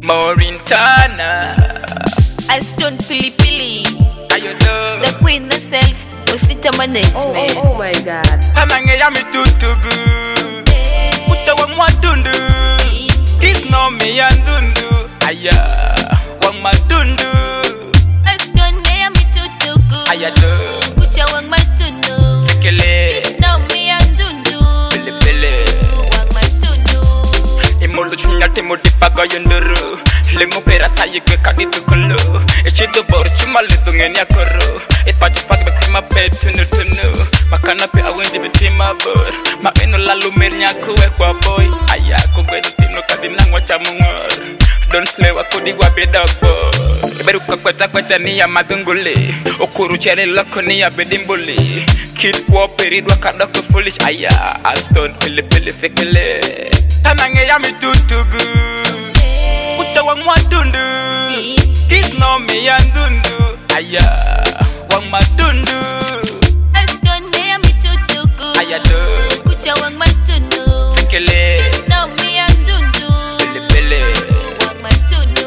Morintana Aston Pilipili Ayodo the queen herself Osita management. Oh my god. Hamange ya mitutugu Uta wang matundu Kiss no me andundu Aya wang matundu Aston ya mitutugu Ayado Kusha wang matundu Fikele Kiss no me andundu Pele pele Wang matundu Imolo chunyate modipaga yondoro Lengo pera saye kwe kagitukolo Echido bor chumale dungen ya koro It pati fag be krima pe tunu tunu Makana pe awendi be tima bor Ma eno lalu mernya kuwe kwa boy Aya kogwedu tino kadinangwa chamungor Don't slay wakudi wabe dogbo Iberu kweta ni ya madungule Okuru chere loko ni ya bedimbule Kid kwa perid wakadoko foolish Aya Aston pili fekele Tanange ya mitutugu Uta wang matundu Kiss no me andundu Aya wang matundu Aston ya mitutugu Ayado Kusha wang matundu Fikele Kiss no me andundu Pele Wang matundu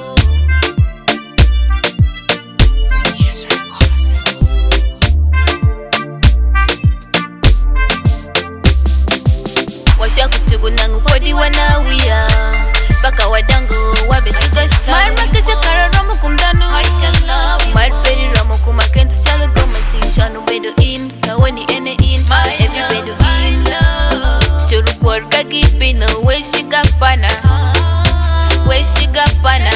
Washa kutugu nangu kodi wanawia Baka wadangu wabe tugasa Marma kesha kararomu kumdanu Marperi ramu kumakenti shalo goma Shanu bedo in, kaweni ene in Every bedo in Churu porka gipino Weshigapana Weshigapana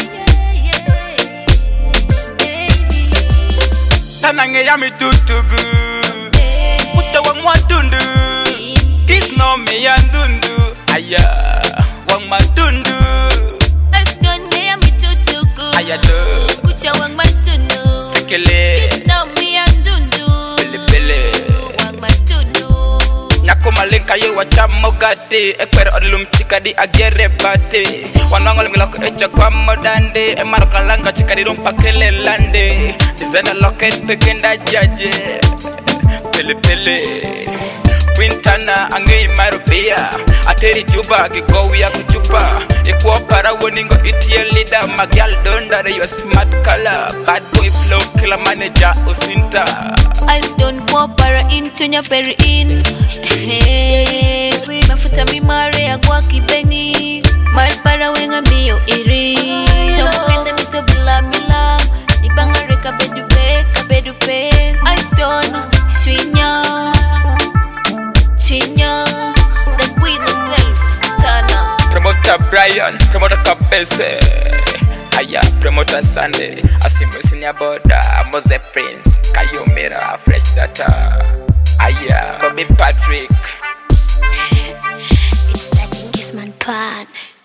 Tanange ya mitutugu Uta wang matundu Kiss no me andundu Aya wang matundu Aston ya mitutugu Ayado Kusha wang matundu Fikele Kiss no me andundu Pele Wang matundu Nyako malenka ye wachamogate Ekwere odilum chikadi agere bate Wanwangol miloko echa kwa modande Emaro kalanga chikadi rumpa kele lande Dizena loket pekenda jaje Pele Wintana ange marubia Ateri juba gigowi ya kuchupa Ikuwa para woningo itie leader Magyal donda de yo smart color Bad boy flow kila manager usinta Aston kwa para in chunya peri in Mafuta mimare ya kwa kibengi Marpara wenga miyo iri Chomupende mito bila Ibangare kabedupe Aston Swinya The queen herself Tana Promoter Brian, promoter Kapese Aya, promoter Sunday Asimo Senior Boda, Mose Prince Kayomira, Fresh Data Aya, Bobby Patrick It's that Gisman Pan.